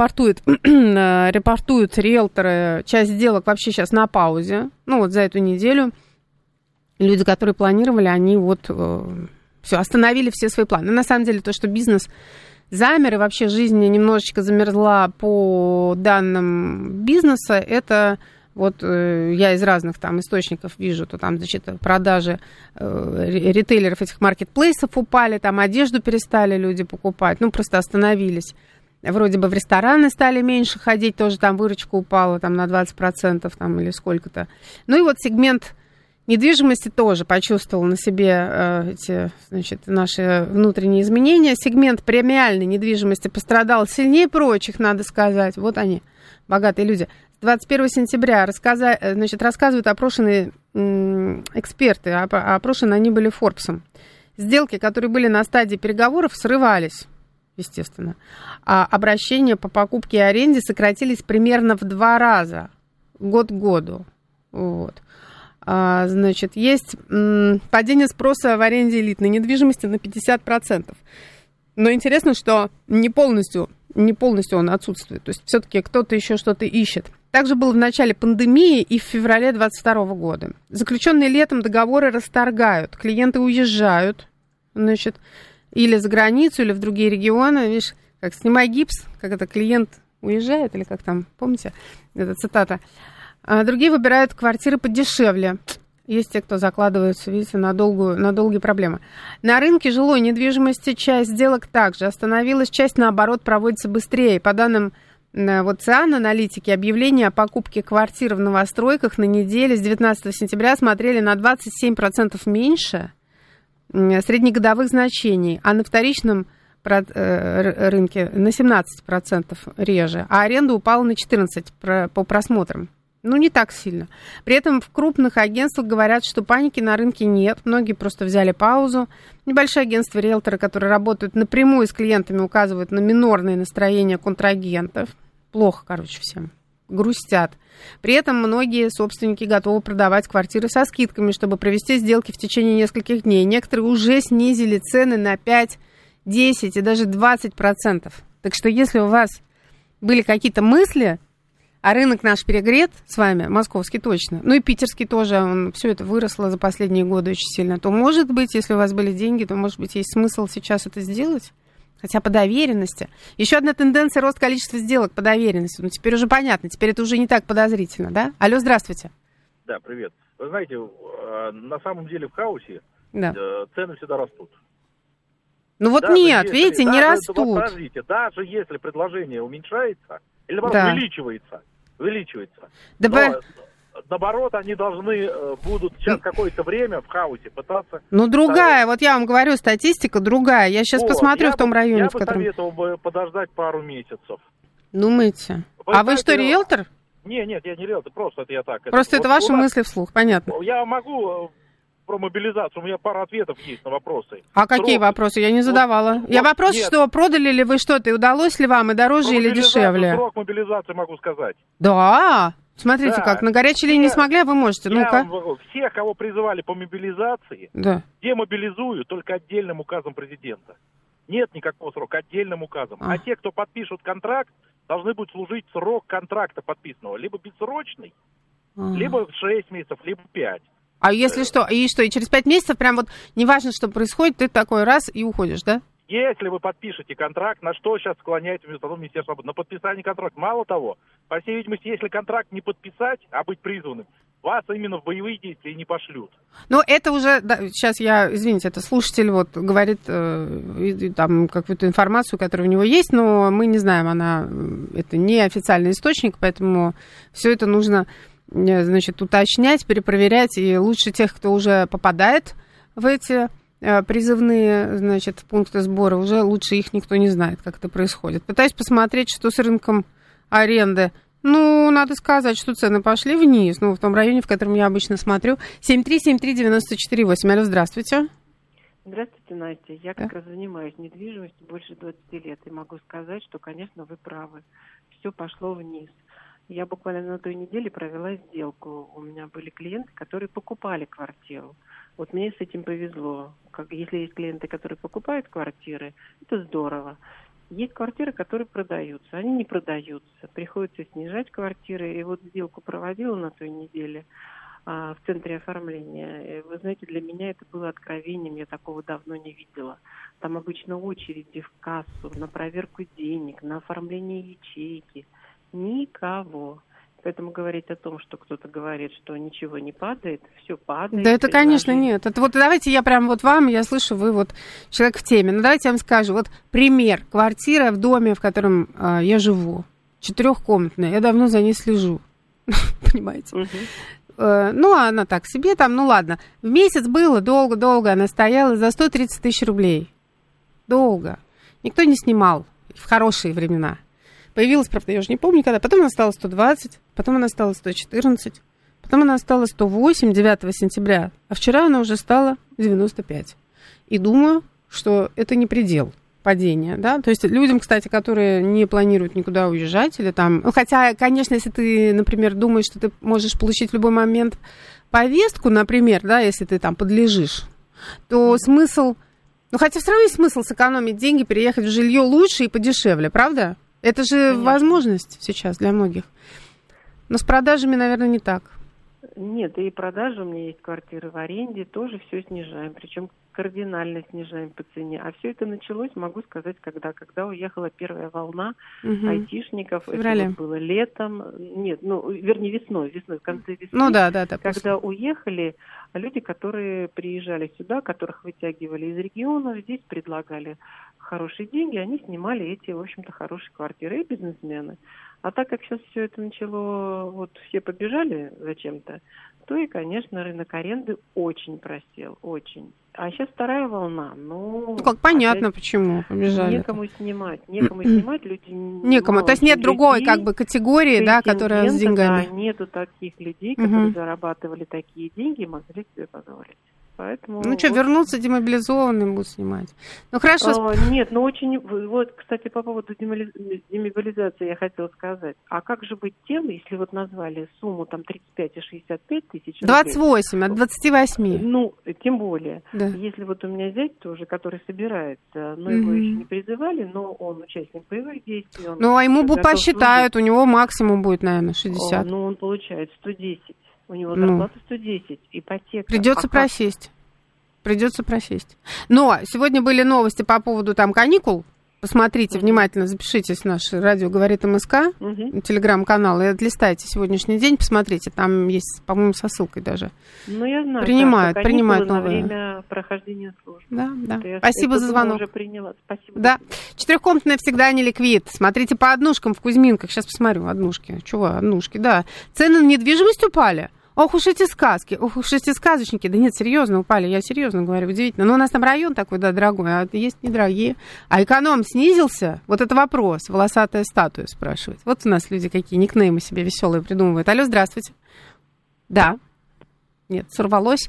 риэлторы, часть сделок вообще сейчас на паузе. За эту неделю люди, которые планировали, они все, остановили все свои планы. На самом деле, то, что бизнес замер и вообще жизнь немножечко замерзла по данным бизнеса, это... я из разных там источников вижу, то там, продажи ритейлеров этих маркетплейсов упали, там одежду перестали люди покупать, просто остановились. Вроде бы в рестораны стали меньше ходить, тоже там выручка упала там на 20% там, или сколько-то. И сегмент недвижимости тоже почувствовал на себе эти, наши внутренние изменения. Сегмент премиальной недвижимости пострадал сильнее прочих, надо сказать. Вот они, богатые люди. 21 сентября рассказывают опрошенные эксперты, опрошены они были Форбсом. Сделки, которые были на стадии переговоров, срывались, естественно. А обращения по покупке и аренде сократились примерно в 2 раза, год к году. Есть падение спроса в аренде элитной недвижимости на 50%. Но интересно, что не полностью он отсутствует. То есть все-таки кто-то еще что-то ищет. Также было в начале пандемии и в феврале 2022 года. Заключенные летом договоры расторгают. Клиенты уезжают, или за границу, или в другие регионы. Видишь, как снимай гипс, как это клиент уезжает, или как там, помните, эта цитата. А другие выбирают квартиры подешевле. Есть те, кто закладываются, видите, на долгие проблемы. На рынке жилой недвижимости часть сделок также остановилась, часть, наоборот, проводится быстрее. По данным ЦИАН аналитики, объявления о покупке квартир в новостройках на неделе с 19 сентября смотрели на 27% меньше среднегодовых значений, а на вторичном рынке на 17% реже, а аренда упала на 14% по просмотрам. Ну, не так сильно. При этом в крупных агентствах говорят, что паники на рынке нет. Многие просто взяли паузу. Небольшие агентства риэлторы, которые работают напрямую с клиентами, указывают на минорные настроения контрагентов. Плохо, короче, всем. Грустят. При этом многие собственники готовы продавать квартиры со скидками, чтобы провести сделки в течение нескольких дней. Некоторые уже снизили цены на 5, 10 и даже 20%. Так что если у вас были какие-то мысли, а рынок наш перегрет с вами, московский точно, ну и питерский тоже, все это выросло за последние годы очень сильно, то, может быть, если у вас были деньги, то, может быть, есть смысл сейчас это сделать, хотя по доверенности. Еще одна тенденция — рост количества сделок по доверенности. Ну, теперь уже понятно, теперь это уже не так подозрительно, да? Алло, здравствуйте. Да, привет. Вы знаете, на самом деле в хаосе цены всегда растут. Ну вот даже нет, если, видите, не растут. Подождите, даже если предложение уменьшается, или наоборот, увеличивается, да но, наоборот, они должны будут сейчас какое-то время в хаосе пытаться... Ну, другая, вот я вам говорю, статистика другая. Я сейчас посмотрю в том районе, в котором... Я бы советовал бы подождать пару месяцев. Думаете? Вы что, риэлтор? Нет, я не риэлтор, просто это я так... Просто это ваши мысли вслух, понятно. Я могу... Про мобилизацию. У меня пара ответов есть на вопросы. А какие вопросы? Я не задавала. Вопрос, нет. Что продали ли вы что-то, и удалось ли вам, и дороже или дешевле? Срок мобилизации могу сказать. Да? Смотрите, как на горячей линии не смогли, а вы можете. Ну-ка. Всех, кого призывали по мобилизации, демобилизую только отдельным указом президента. Нет никакого срока, отдельным указом. А те, кто подпишут контракт, должны будут служить срок контракта подписанного. Либо бессрочный, либо 6 месяцев, либо 5. А если что, и через 5 месяцев, прям вот, неважно, что происходит, ты такой раз и уходишь, да? Если вы подпишете контракт, на что сейчас склоняется Министерство обороны? На подписание контракта. Мало того, по всей видимости, если контракт не подписать, а быть призванным, вас именно в боевые действия не пошлют. Ну, это уже, да, сейчас извините, это слушатель вот говорит там какую-то информацию, которая у него есть, но мы не знаем, это не официальный источник, поэтому все это нужно... значит, уточнять, перепроверять, и лучше тех, кто уже попадает в эти призывные, значит, пункты сбора, уже лучше их никто не знает, как это происходит. Пытаюсь посмотреть, что с рынком аренды. Ну, надо сказать, что цены пошли вниз, в том районе, в котором я обычно смотрю. 7373948. Алло, здравствуйте. Здравствуйте, Настя. Я как раз занимаюсь недвижимостью больше 20 лет, и могу сказать, что, конечно, вы правы. Все пошло вниз. Я буквально на той неделе провела сделку. У меня были клиенты, которые покупали квартиру. Вот мне с этим повезло. Если есть клиенты, которые покупают квартиры, это здорово. Есть квартиры, которые продаются. Они не продаются. Приходится снижать квартиры. И вот сделку проводила на той неделе в центре оформления. Вы знаете, для меня это было откровением. Я такого давно не видела. Там обычно очереди в кассу, на проверку денег, на оформление ячейки. Никого. Поэтому говорить о том, что кто-то говорит, что ничего не падает, все падает. Да это, конечно, нет. Это вот давайте я прям вот вам, я слышу, вы вот человек в теме. Давайте я вам скажу. Вот пример. Квартира в доме, в котором я живу. 4-комнатная. Я давно за ней слежу. Понимаете? Она так себе там, ладно. В месяц было долго-долго. Она стояла за 130 тысяч рублей. Долго. Никто не снимал в хорошие времена. Появилась, правда, я уже не помню когда. Потом она стала 120, потом она стала 114, потом она стала 108 9 сентября. А вчера она уже стала 95. И думаю, что это не предел падения, да. То есть людям, кстати, которые не планируют никуда уезжать или там... хотя, конечно, если ты, например, думаешь, что ты можешь получить в любой момент повестку, например, да, если ты там подлежишь, то смысл... хотя все равно есть смысл сэкономить деньги, переехать в жилье лучше и подешевле, правда? Это же возможность сейчас для многих. Но с продажами, наверное, не так. Нет, и продажи, у меня есть квартиры в аренде, тоже все снижаем. Причем кардинально снижаем по цене. А все это началось, могу сказать, когда уехала первая волна айтишников. Это было летом. Нет, вернее, весной, в конце весны. Когда уехали люди, которые приезжали сюда, которых вытягивали из регионов, здесь предлагали хорошие деньги, они снимали эти, в общем-то, хорошие квартиры. И бизнесмены. А так как сейчас все это начало, вот все побежали зачем-то, то и, конечно, рынок аренды очень просел, очень. А сейчас вторая волна, ну... как понятно, почему побежали. Некому снимать, люди... Некому, то есть нет другой как бы категории, да, которая с деньгами. Да, нету таких людей, которые зарабатывали такие деньги и могли себе позволить. Поэтому ну что, вернуться демобилизованным будут снимать. Ну хорошо. Нет, ну очень... Вот, кстати, по поводу демобилизации я хотела сказать. А как же быть тем, если вот назвали сумму там 35 и 65 тысяч рублей? 28, от 28. Ну, тем более. Да. Если вот у меня зять тоже, который собирается, но его еще не призывали, но он участник боевых действий. Ну, а ему посчитают, у него максимум будет, наверное, 60. Ну, он получает 110. У него зарплата 110, ипотека. Придется просесть. Но сегодня были новости по поводу там каникул. Посмотрите внимательно, запишитесь в наш радио «Говорит МСК», телеграм-канал, и отлистайте сегодняшний день, посмотрите, там есть, по-моему, со ссылкой даже. Ну, я знаю. Принимают новые. На время прохождения службы. Да. Спасибо за звонок. Уже приняла. Спасибо. Да. 4-комнатная всегда не ликвид. Смотрите по однушкам в Кузьминках. Сейчас посмотрю, однушки. Чего, однушки, да. Цены на недвижимость упали. Ох уж эти сказки, ох уж эти сказочники. Да нет, серьезно упали, я серьезно говорю, удивительно. Но у нас там район такой, да, дорогой, а есть недорогие. А эконом снизился? Вот это вопрос. Волосатая статуя спрашивает. Вот у нас люди какие никнеймы себе веселые придумывают. Алло, здравствуйте. Да. Нет, сорвалось.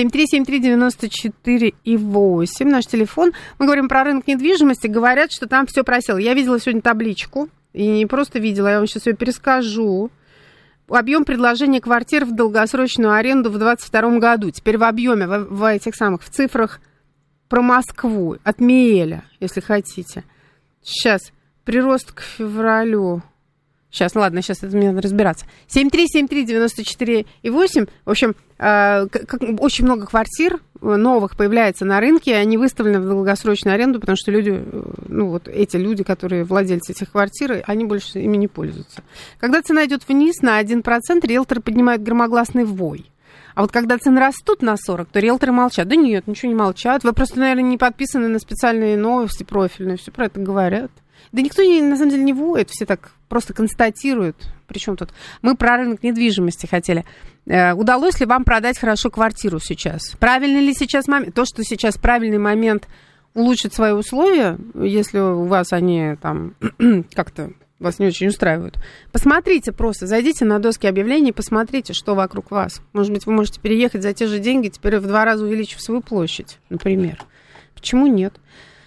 7373948, наш телефон. Мы говорим про рынок недвижимости, говорят, что там все просело. Я видела сегодня табличку, и не просто видела, я вам сейчас ее перескажу. Объем предложения квартир в долгосрочную аренду в 2022 году. Теперь в объеме, в этих самых, в цифрах про Москву, от Миэля, если хотите. Сейчас, прирост к февралю. Сейчас, ладно, сейчас это мне надо разбираться. 7373948. В общем, очень много квартир новых появляется на рынке, и они выставлены в долгосрочную аренду, потому что люди, ну вот эти люди, которые владельцы этих квартир, они больше ими не пользуются. Когда цена идет вниз на 1%, риэлторы поднимают громогласный вой. А вот когда цены растут на 40%, то риэлторы молчат. Да нет, ничего не молчат. Вы просто, наверное, не подписаны на специальные новости профильные, все про это говорят. Да никто, на самом деле, не воет, все так просто констатируют. Причем тут мы про рынок недвижимости хотели. Удалось ли вам продать хорошо квартиру сейчас? Правильный ли сейчас момент? То, что сейчас правильный момент улучшить свои условия, если у вас они там как-то вас не очень устраивают. Посмотрите просто, зайдите на доски объявлений, посмотрите, что вокруг вас. Может быть, вы можете переехать за те же деньги, теперь в 2 раза увеличив свою площадь, например. Почему нет?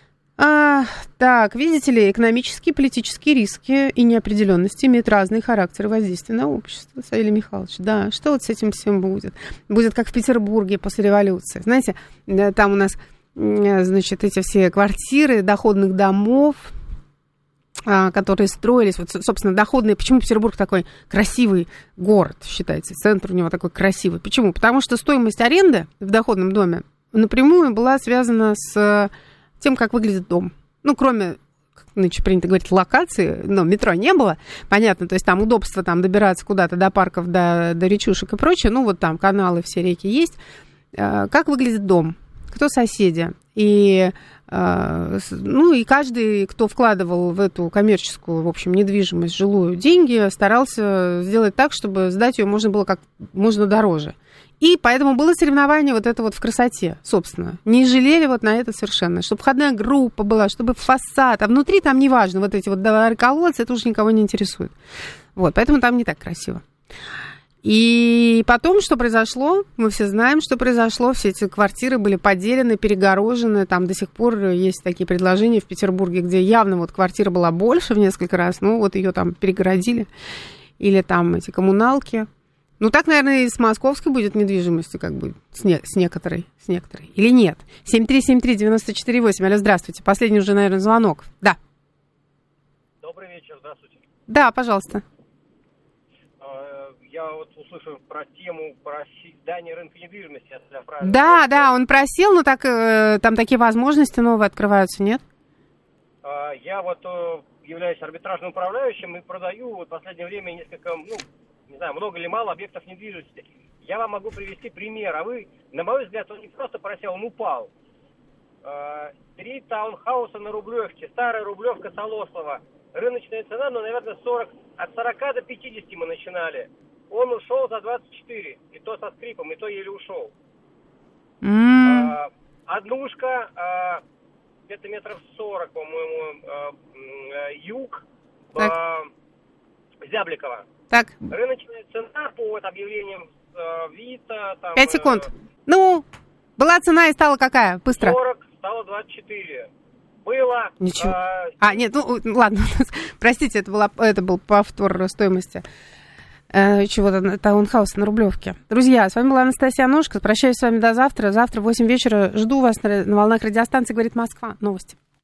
Так, видите ли, экономические, политические риски и неопределенности имеют разные характеры воздействия на общество. Савелий Михайлович, да, что вот с этим всем будет? Будет как в Петербурге после революции. Знаете, там у нас, значит, эти все квартиры доходных домов, которые строились, вот, собственно, доходные. Почему Петербург такой красивый город, считается, центр у него такой красивый? Почему? Потому что стоимость аренды в доходном доме напрямую была связана с тем, как выглядит дом. Ну, кроме, как нынче принято говорить, локации, но метро не было, понятно, то есть там удобство там добираться куда-то до парков, до речушек и прочее, ну, вот там каналы, все реки есть. Как выглядит дом? Кто соседи? И, ну, и каждый, кто вкладывал в эту коммерческую, в общем, недвижимость, жилую, деньги, старался сделать так, чтобы сдать ее можно было как можно дороже. И поэтому было соревнование вот это вот в красоте, собственно. Не жалели вот на это совершенно. Чтобы входная группа была, чтобы фасад. А внутри там неважно, вот эти вот дворы-колодцы, это уже никого не интересует. Вот, поэтому там не так красиво. И потом, что произошло, мы все знаем, что произошло. Все эти квартиры были поделены, перегорожены. Там до сих пор есть такие предложения в Петербурге, где явно вот квартира была больше в несколько раз. Ну, вот ее там перегородили. Или там эти коммуналки. Ну, так, наверное, и с московской будет недвижимостью, как бы, с некоторой. Или нет? 7373948. Алло, здравствуйте. Последний уже, наверное, звонок. Да. Добрый вечер, здравствуйте. Да, пожалуйста. Я вот услышал про тему проседания рынка недвижимости. Да, он просел, но так, там такие возможности новые открываются, нет? Я вот являюсь арбитражным управляющим и продаю вот в последнее время несколько, не знаю, много или мало объектов недвижимости. Я вам могу привести пример, а вы, на мой взгляд, он не просто просел, он упал. 3 таунхауса на Рублевке, старая Рублевка, Солослово. рыночная цена, ну, наверное, от 40 до 50 мы начинали. Он ушел за 24, и то со скрипом, и то еле ушел. Однушка, где-то метров 40, по-моему, юг, Зябликова. Так. Рыночная цена по вот объявлениям Вита... 5 секунд. Ну, была цена и стала какая? Быстро. 40, стало 24. Было... Ничего. Нет, ну, ладно. Простите, это был повтор стоимости чего-то таунхауса на Рублевке. Друзья, с вами была Анастасия Аношко. Прощаюсь с вами до завтра. Завтра в 8 вечера жду вас на волнах радиостанции «Говорит Москва». Новости.